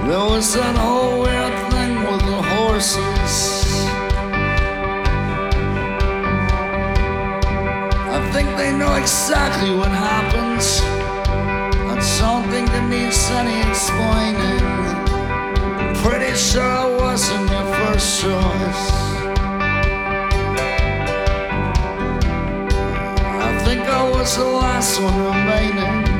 There was that whole weird thing with the horses. I think they know exactly what happens. I don't think it needs any explaining. Pretty sure I wasn't your first choice. I think I was the last one remaining.